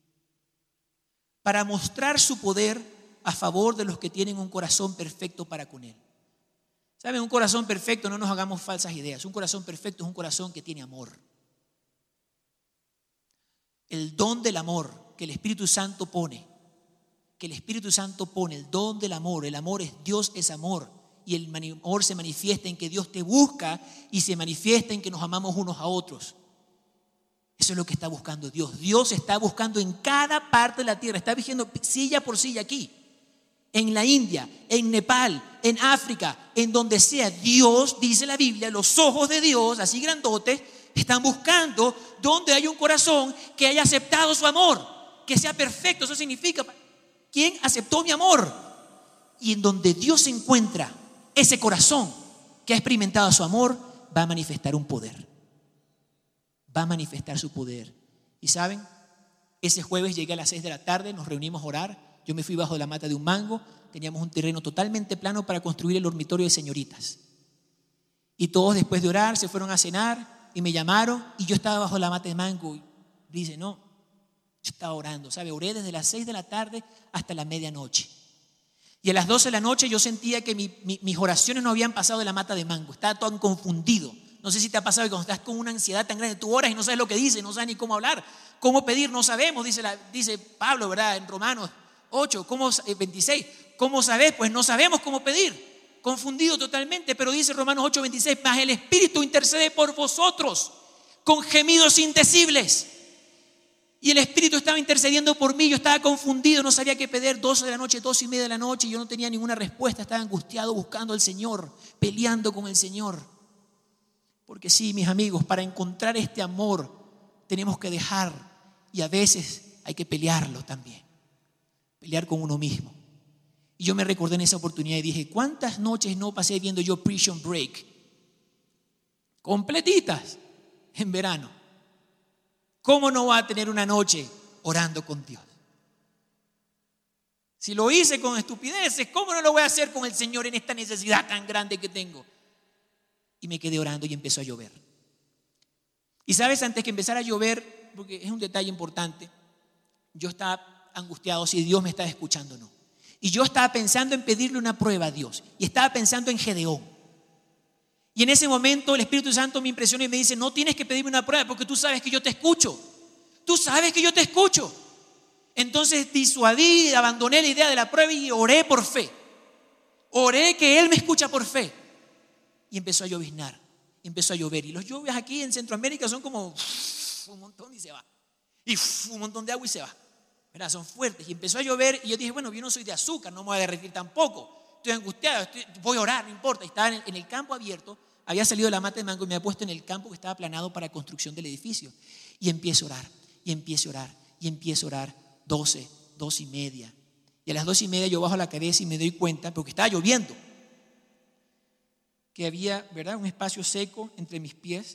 Para mostrar su poder a favor de los que tienen un corazón perfecto para con Él. ¿Saben? Un corazón perfecto, no nos hagamos falsas ideas. Un corazón perfecto es un corazón que tiene amor. El don del amor que el Espíritu Santo pone, el don del amor. El amor es Dios, es amor. Y el amor se manifiesta en que Dios te busca y se manifiesta en que nos amamos unos a otros. Eso es lo que está buscando Dios. Dios está buscando en cada parte de la tierra. Está viendo silla por silla aquí. En la India, en Nepal, en África, en donde sea. Dios, dice la Biblia, los ojos de Dios, así grandotes, están buscando donde hay un corazón que haya aceptado su amor, que sea perfecto. Eso significa, ¿quién aceptó mi amor? Y en donde Dios se encuentra, ese corazón que ha experimentado su amor va a manifestar un poder. Va a manifestar su poder. Y saben, ese jueves llegué a las 6 de la tarde, nos reunimos a orar. Yo me fui bajo la mata de un mango. Teníamos un terreno totalmente plano para construir el dormitorio de señoritas. Y todos, después de orar, se fueron a cenar y me llamaron, y yo estaba bajo la mata de mango. Y dice, no, yo estaba orando, ¿sabe? Oré desde las 6 de la tarde hasta la medianoche. Y a las 12 de la noche yo sentía que mis oraciones no habían pasado de la mata de mango. Estaba todo confundido. No sé si te ha pasado que cuando estás con una ansiedad tan grande, tú oras y no sabes lo que dice, no sabes ni cómo hablar, cómo pedir, no sabemos, dice Pablo, ¿verdad? En Romanos 8, 26. ¿Cómo sabes? Pues no sabemos cómo pedir. Confundido totalmente, pero dice Romanos 8, 26, mas el Espíritu intercede por vosotros con gemidos indecibles. Y el Espíritu estaba intercediendo por mí. Yo estaba confundido, no sabía qué pedir. 12 de la noche, 2:30 de la noche, yo no tenía ninguna respuesta. Estaba angustiado buscando al Señor, peleando con el Señor. Porque sí, mis amigos, para encontrar este amor tenemos que dejar, y a veces hay que pelearlo también. Pelear con uno mismo. Y yo me recordé en esa oportunidad y dije, ¿cuántas noches no pasé viendo yo Prison Break? Completitas en verano. ¿Cómo no va a tener una noche orando con Dios? Si lo hice con estupideces, ¿cómo no lo voy a hacer con el Señor en esta necesidad tan grande que tengo? Y me quedé orando y empezó a llover. Y sabes, antes que empezara a llover, porque es un detalle importante, yo estaba angustiado si Dios me estaba escuchando o no. Y yo estaba pensando en pedirle una prueba a Dios. Y estaba pensando en Gedeón. Y en ese momento el Espíritu Santo me impresiona y me dice, no tienes que pedirme una prueba porque tú sabes que yo te escucho. Tú sabes que yo te escucho. Entonces disuadí, abandoné la idea de la prueba y oré por fe. Oré que Él me escucha por fe. Y empezó a lloviznar, empezó a llover. Y los lluvias aquí en Centroamérica son como un montón y se va. Y un montón de agua y se va. ¿Verdad? Son fuertes. Y empezó a llover y yo dije, bueno, yo no soy de azúcar, no me voy a derretir tampoco. Estoy angustiado, voy a orar, no importa. Y estaba en el campo abierto, había salido de la mata de mango y me había puesto en el campo que estaba aplanado para construcción del edificio. Y empiezo a orar, y empiezo a orar, y empiezo a orar. 12, 2:30. Y a las 2:30 yo bajo la cabeza y me doy cuenta, porque estaba lloviendo, que había, ¿verdad?, un espacio seco entre mis pies.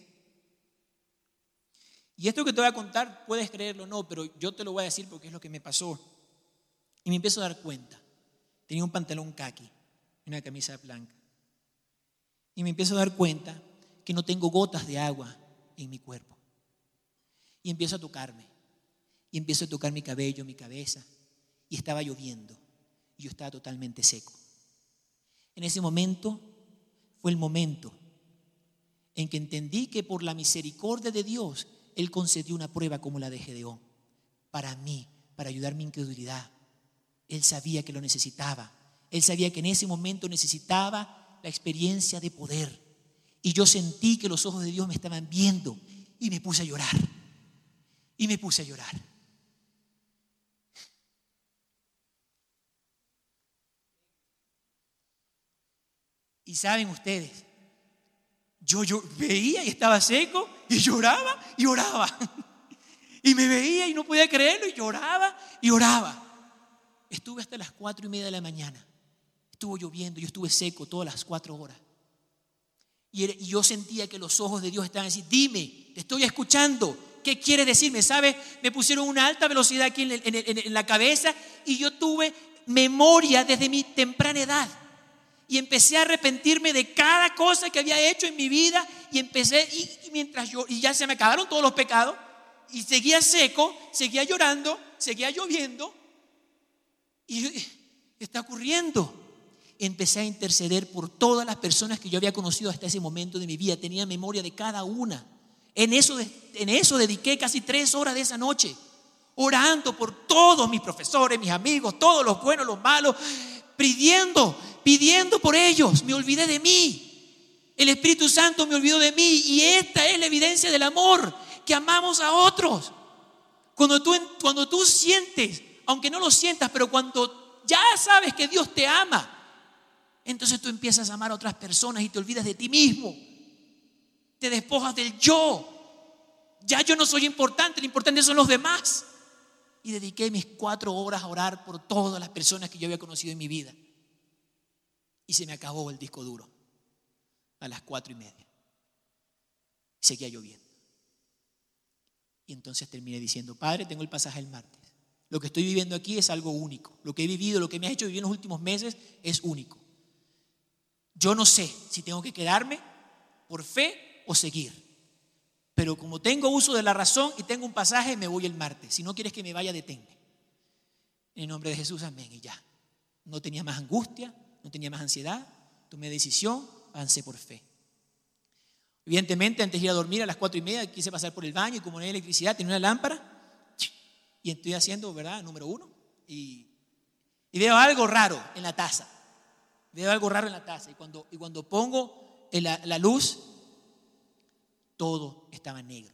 Y esto que te voy a contar, puedes creerlo o no, pero yo te lo voy a decir porque es lo que me pasó. Y me empiezo a dar cuenta. Tenía un pantalón caqui y una camisa blanca. Y me empiezo a dar cuenta que no tengo gotas de agua en mi cuerpo. Y empiezo a tocarme. y empezó a tocar mi cabello, mi cabeza, y estaba lloviendo, y yo estaba totalmente seco. En ese momento fue el momento en que entendí que por la misericordia de Dios, Él concedió una prueba como la de Gedeón, para mí, para ayudar mi incredulidad. Él sabía que lo necesitaba. Él sabía que en ese momento necesitaba la experiencia de poder. Y yo sentí que los ojos de Dios me estaban viendo y me puse a llorar. Y me puse a llorar. Y saben ustedes, yo veía y estaba seco y lloraba y oraba. Y me veía y no podía creerlo y lloraba y oraba. Estuve hasta las 4:30 de la mañana. Estuvo lloviendo, yo estuve seco todas las 4 horas. Y yo sentía que los ojos de Dios estaban así: dime, te estoy escuchando, ¿qué quieres decirme? ¿Sabes? Me pusieron una alta velocidad aquí en la cabeza y yo tuve memoria desde mi temprana edad. Y empecé a arrepentirme de cada cosa que había hecho en mi vida. Y empecé, y mientras y ya se me acabaron todos los pecados. Y seguía seco, seguía llorando, seguía lloviendo. Y yo, ¿qué está ocurriendo? Empecé a interceder por todas las personas que yo había conocido hasta ese momento de mi vida. Tenía memoria de cada una. En eso dediqué casi 3 horas de esa noche, orando por todos mis profesores, mis amigos, todos los buenos, los malos, pidiendo por ellos. Me olvidé de mí. El Espíritu Santo me olvidó de mí. Y esta es la evidencia del amor, que amamos a otros. Cuando tú sientes, aunque no lo sientas, pero cuando ya sabes que Dios te ama, entonces tú empiezas a amar a otras personas y te olvidas de ti mismo. Te despojas del yo. Ya yo no soy importante, lo importante son los demás. Y dediqué mis 4 horas a orar por todas las personas que yo había conocido en mi vida. Y se me acabó el disco duro a las 4:30. Seguía lloviendo. Y entonces terminé diciendo: Padre, tengo el pasaje el martes. Lo que estoy viviendo aquí es algo único. Lo que he vivido, lo que me has hecho vivir en los últimos meses es único. Yo no sé si tengo que quedarme por fe o seguir. Pero como tengo uso de la razón y tengo un pasaje, me voy el martes. Si no quieres que me vaya, deténme. En el nombre de Jesús, amén. Y ya. No tenía más angustia, no tenía más ansiedad. Tomé decisión, avancé por fe. Evidentemente, antes de ir a dormir a las 4:30, quise pasar por el baño y como no hay electricidad, tenía una lámpara. Y estoy haciendo, ¿verdad? Número 1. Y veo algo raro en la taza. Veo algo raro en la taza. Y cuando pongo la luz, todo estaba negro.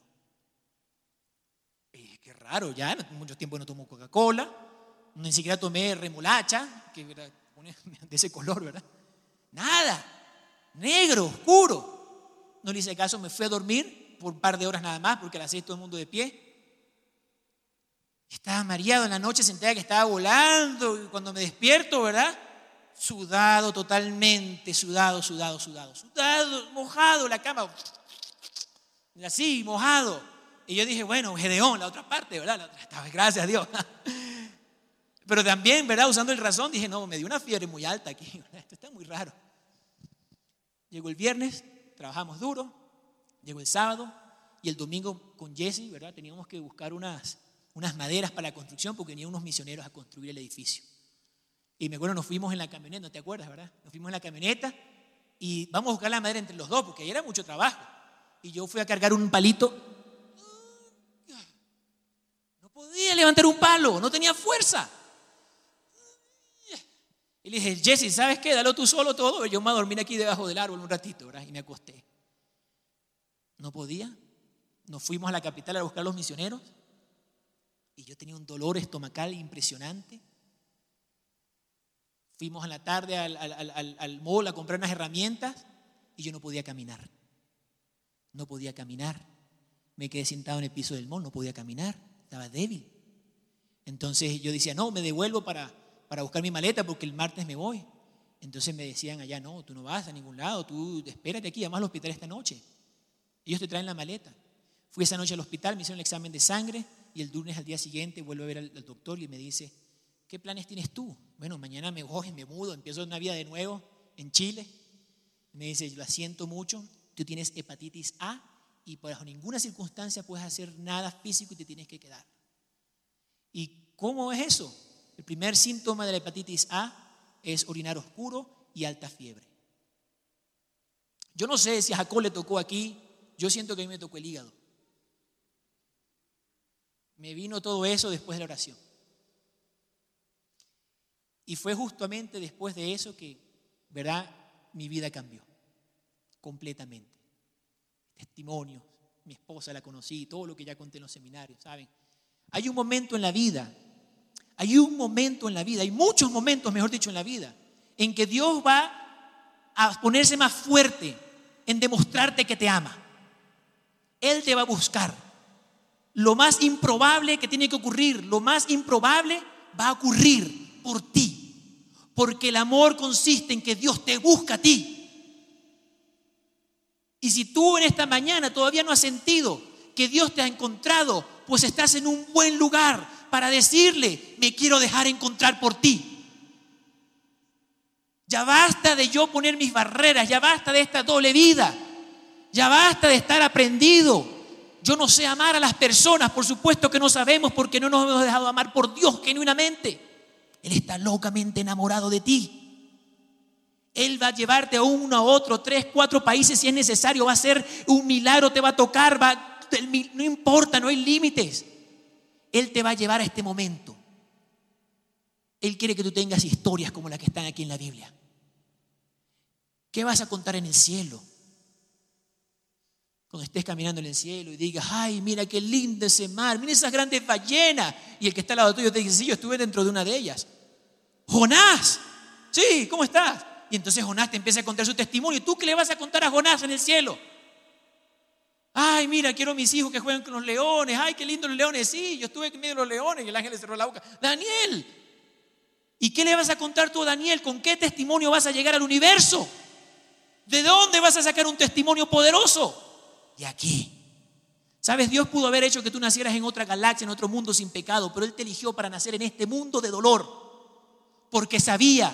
Y qué raro, ya mucho tiempo no tomo Coca-Cola, ni siquiera tomé remolacha, que de ese color, ¿verdad? Nada, negro, oscuro. No le hice caso, me fui a dormir por un par de horas nada más, porque a las 6 todo el mundo de pie. Estaba mareado en la noche, sentía que estaba volando, y cuando me despierto, ¿verdad? Sudado totalmente, sudado, mojado la cama, así, mojado. Y yo dije, bueno, Gedeón, la otra parte, ¿verdad? Gracias a Dios. Pero también, ¿verdad? Usando el razón, dije, no, me dio una fiebre muy alta aquí, ¿verdad? Esto está muy raro. Llegó el viernes, trabajamos duro. Llegó el sábado y el domingo con Jesse, ¿verdad? Teníamos que buscar unas maderas para la construcción porque venían unos misioneros a construir el edificio. Y me acuerdo, nos fuimos en la camioneta, ¿no te acuerdas, verdad? Nos fuimos en la camioneta y vamos a buscar la madera entre los dos porque ahí era mucho trabajo. Y yo fui a cargar un palito. No podía levantar un palo, no tenía fuerza. Y le dije, Jesse, ¿sabes qué? Dalo tú solo todo. Yo me voy a dormir aquí debajo del árbol un ratito, ¿verdad? Y me acosté. No podía. Nos fuimos a la capital a buscar a los misioneros. Y yo tenía un dolor estomacal impresionante. Fuimos a la tarde al mall a comprar unas herramientas y yo no podía caminar. No podía caminar. Me quedé sentado en el piso del mall, no podía caminar. Estaba débil. Entonces yo decía, no, me devuelvo para buscar mi maleta porque el martes me voy. Entonces me decían allá, no, tú no vas a ningún lado, tú espérate aquí, llama al hospital esta noche. Ellos te traen la maleta. Fui esa noche al hospital, me hicieron el examen de sangre y el lunes al día siguiente vuelvo a ver al doctor y me dice, ¿qué planes tienes tú? Bueno, mañana me voy, me mudo, empiezo una vida de nuevo en Chile. Me dice, lo siento mucho, tú tienes hepatitis A y bajo ninguna circunstancia puedes hacer nada físico y te tienes que quedar. ¿Y cómo es eso? El primer síntoma de la hepatitis A es orinar oscuro y alta fiebre. Yo no sé si a Jacob le tocó aquí, yo siento que a mí me tocó el hígado. Me vino todo eso después de la oración. Y fue justamente después de eso que, ¿verdad?, mi vida cambió completamente. Testimonios, mi esposa la conocí, todo lo que ya conté en los seminarios, ¿saben? Hay un momento en la vida, hay muchos momentos, mejor dicho, en la vida, en que Dios va a ponerse más fuerte en demostrarte que te ama. Él te va a buscar. Lo más improbable que tiene que ocurrir, lo más improbable va a ocurrir por ti. Porque el amor consiste en que Dios te busca a ti. Y si tú en esta mañana todavía no has sentido que Dios te ha encontrado, pues estás en un buen lugar para decirle: me quiero dejar encontrar por ti. Ya basta de yo poner mis barreras, ya basta de esta doble vida, ya basta de estar aprendido. Yo no sé amar a las personas, por supuesto que no sabemos, porque no nos hemos dejado amar por Dios genuinamente. Él está locamente enamorado de ti. Él va a llevarte a uno, a otro, 3, 4 países si es necesario. Va a ser un milagro, te va a tocar, no importa, no hay límites. Él te va a llevar a este momento. Él quiere que tú tengas historias como las que están aquí en la Biblia. ¿Qué vas a contar en el cielo? Cuando estés caminando en el cielo y digas: ay, mira qué lindo ese mar, mira esas grandes ballenas. Y el que está al lado tuyo te dice: sí, yo estuve dentro de una de ellas. Jonás, sí, ¿cómo estás? Y entonces Jonás te empieza a contar su testimonio. ¿Y tú qué le vas a contar a Jonás en el cielo? Ay, mira, quiero a mis hijos que jueguen con los leones. Ay, qué lindos los leones. Sí, yo estuve en medio de los leones. Y el ángel le cerró la boca. Daniel, ¿y qué le vas a contar tú a Daniel? ¿Con qué testimonio vas a llegar al universo? ¿De dónde vas a sacar un testimonio poderoso? De aquí. ¿Sabes? Dios pudo haber hecho que tú nacieras en otra galaxia, en otro mundo sin pecado, pero Él te eligió para nacer en este mundo de dolor, porque sabía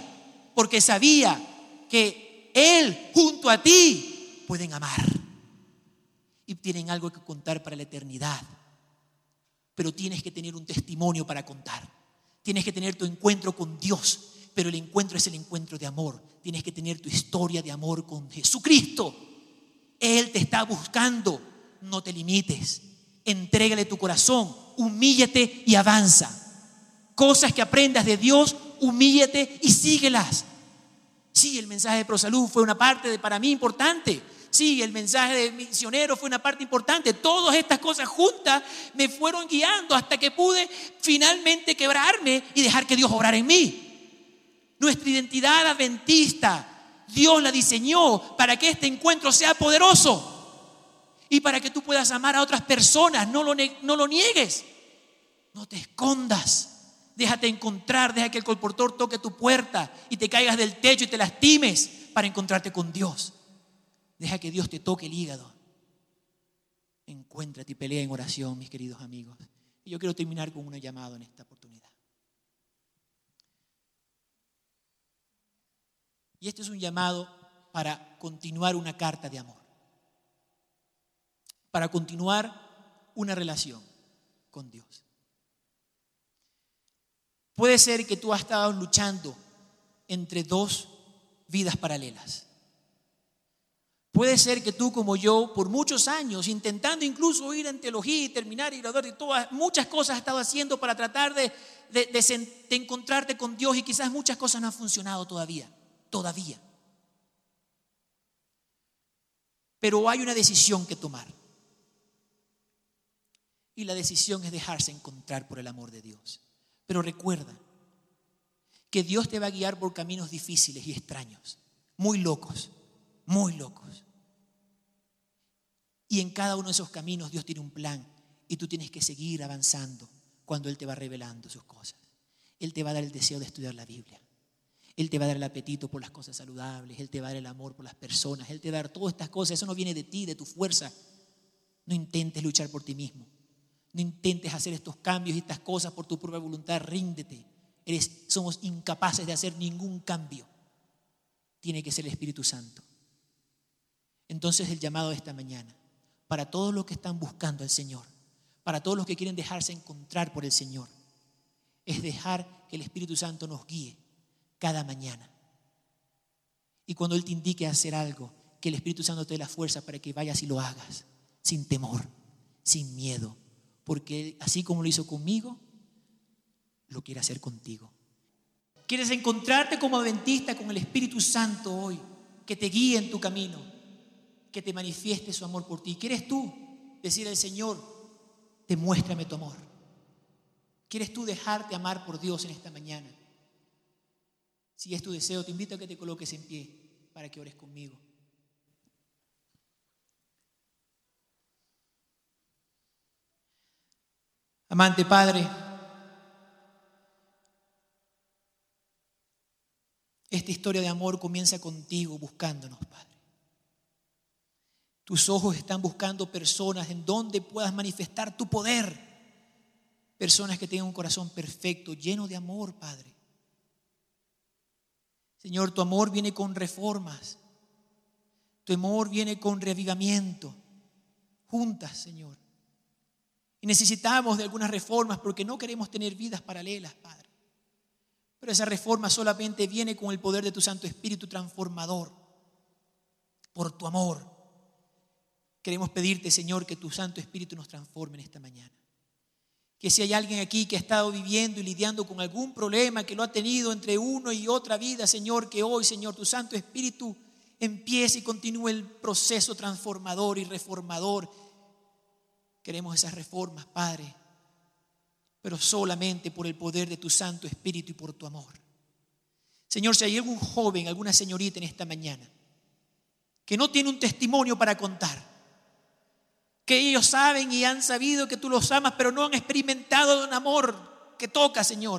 que Él junto a ti pueden amar y tienen algo que contar para la eternidad. Pero tienes que tener un testimonio para contar. Tienes que tener tu encuentro con Dios, pero el encuentro es el encuentro de amor. Tienes que tener tu historia de amor con Jesucristo. Él te está buscando. No te limites. Entrégale tu corazón. Humíllate y avanza. Cosas que aprendas de Dios, humíllate y síguelas. Sí, el mensaje de ProSalud fue una parte para mí importante. Sí, el mensaje de misionero fue una parte importante. Todas estas cosas juntas me fueron guiando hasta que pude finalmente quebrarme y dejar que Dios obrara en mí. Nuestra identidad adventista, Dios la diseñó para que este encuentro sea poderoso y para que tú puedas amar a otras personas. No lo niegues, no te escondas. Déjate encontrar, deja que el colportor toque tu puerta y te caigas del techo y te lastimes para encontrarte con Dios. Deja que Dios te toque el hígado. Encuéntrate y pelea en oración, mis queridos amigos. Y yo quiero terminar con un llamado en esta oportunidad. Y este es un llamado para continuar una carta de amor, para continuar una relación con Dios. Puede ser que tú has estado luchando entre 2 vidas paralelas. Puede ser que tú, como yo, por muchos años, intentando incluso ir en teología y terminar y graduar y todas, muchas cosas has estado haciendo para tratar de encontrarte con Dios, y quizás muchas cosas no han funcionado todavía. Pero hay una decisión que tomar. Y la decisión es dejarse encontrar por el amor de Dios. Pero recuerda que Dios te va a guiar por caminos difíciles y extraños, muy locos. Y en cada uno de esos caminos Dios tiene un plan y tú tienes que seguir avanzando cuando Él te va revelando sus cosas. Él te va a dar el deseo de estudiar la Biblia. Él te va a dar el apetito por las cosas saludables. Él te va a dar el amor por las personas. Él te va a dar todas estas cosas. Eso no viene de ti, de tu fuerza. No intentes luchar por ti mismo. No intentes hacer estos cambios y estas cosas por tu propia voluntad. Ríndete. Somos incapaces de hacer ningún cambio. Tiene que ser el Espíritu Santo. Entonces el llamado de esta mañana, para todos los que están buscando al Señor, para todos los que quieren dejarse encontrar por el Señor, es dejar que el Espíritu Santo nos guíe cada mañana. Y cuando Él te indique hacer algo, que el Espíritu Santo te dé la fuerza para que vayas y lo hagas, sin temor, sin miedo. Porque así como lo hizo conmigo, lo quiere hacer contigo. ¿Quieres encontrarte como adventista con el Espíritu Santo hoy? Que te guíe en tu camino, que te manifieste su amor por ti. ¿Quieres tú decir al Señor, demuéstrame tu amor? ¿Quieres tú dejarte amar por Dios en esta mañana? Si es tu deseo, te invito a que te coloques en pie para que ores conmigo. Amante Padre, esta historia de amor comienza contigo buscándonos, Padre. Tus ojos están buscando personas en donde puedas manifestar tu poder. Personas que tengan un corazón perfecto, lleno de amor, Padre. Señor, tu amor viene con reformas. Tu amor viene con reavivamiento. Juntas, Señor. Y necesitamos de algunas reformas porque no queremos tener vidas paralelas, Padre. Pero esa reforma solamente viene con el poder de tu Santo Espíritu transformador. Por tu amor. Queremos pedirte, Señor, que tu Santo Espíritu nos transforme en esta mañana. Que si hay alguien aquí que ha estado viviendo y lidiando con algún problema que lo ha tenido entre uno y otra vida, Señor, que hoy, Señor, tu Santo Espíritu empiece y continúe el proceso transformador y reformador. Queremos esas reformas, Padre, pero solamente por el poder de tu Santo Espíritu y por tu amor. Señor, si hay algún joven, alguna señorita en esta mañana que no tiene un testimonio para contar, que ellos saben y han sabido que tú los amas, pero no han experimentado un amor que toca, Señor.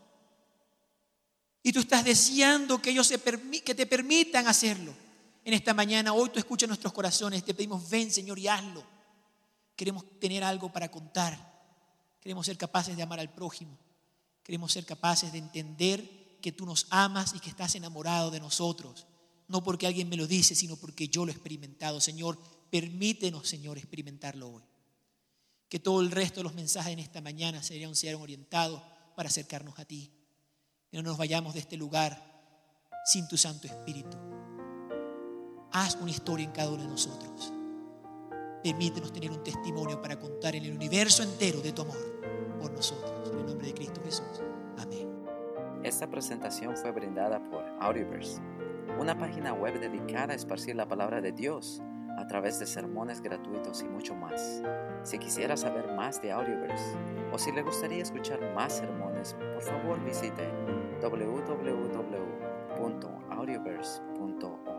Y tú estás deseando que ellos que te permitan hacerlo. En esta mañana, hoy tú escuchas nuestros corazones, te pedimos, ven, Señor, y hazlo. Queremos tener algo para contar. Queremos ser capaces de amar al prójimo. Queremos ser capaces de entender que tú nos amas y que estás enamorado de nosotros. No porque alguien me lo dice, sino porque yo lo he experimentado. Señor, permítenos, Señor, experimentarlo hoy. Que todo el resto de los mensajes en esta mañana sean orientados para acercarnos a ti. Que no nos vayamos de este lugar sin tu Santo Espíritu. Haz una historia en cada uno de nosotros. Permítenos tener un testimonio para contar en el universo entero de tu amor por nosotros. En el nombre de Cristo Jesús. Amén. Esta presentación fue brindada por Audioverse, una página web dedicada a esparcir la palabra de Dios a través de sermones gratuitos y mucho más. Si quisiera saber más de Audioverse o si le gustaría escuchar más sermones, por favor visite www.audioverse.org.